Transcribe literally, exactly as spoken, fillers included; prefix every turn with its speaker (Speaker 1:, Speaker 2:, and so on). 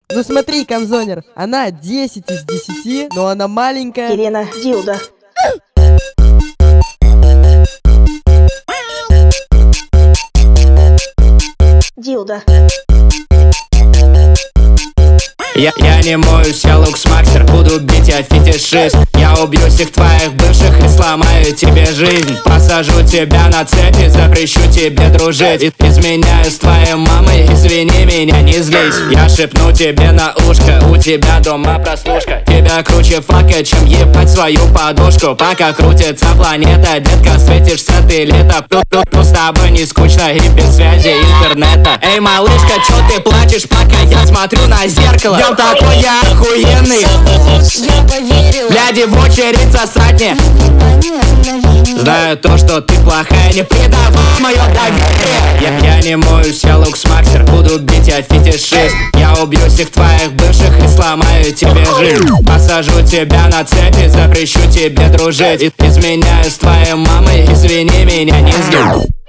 Speaker 1: Ну смотри, Камзонер, она десять из десяти, но она маленькая.
Speaker 2: Елена Дилда. Дилда.
Speaker 3: Я, я не моюсь, я луксмастер, буду бить, я фетишист. Я убью всех твоих бывших и сломаю тебе жизнь. Посажу тебя на цепи, запрещу тебе дружить. И изменяю с твоей мамой, извини меня, не злись. Я шепну тебе на ушко, у тебя дома прослушка. Тебя круче фака, чем ебать свою подушку. Пока крутится планета, детка, светишься ты лето. Тут с тобой не скучно и без связи интернета. Эй, малышка, чё ты плачешь, пока я смотрю на зеркало? Я такой, я охуенный. Гляди в очередь сосать мне. Знаю то, что ты плохая, не предавай мое доверие. Я, я не моюсь, я луксмастер, буду бить, я фетишист. Я убью всех твоих бывших и сломаю тебе жизнь. Посажу тебя на цепи, запрещу тебе дружить. И изменяю с твоей мамой, извини меня, не зли.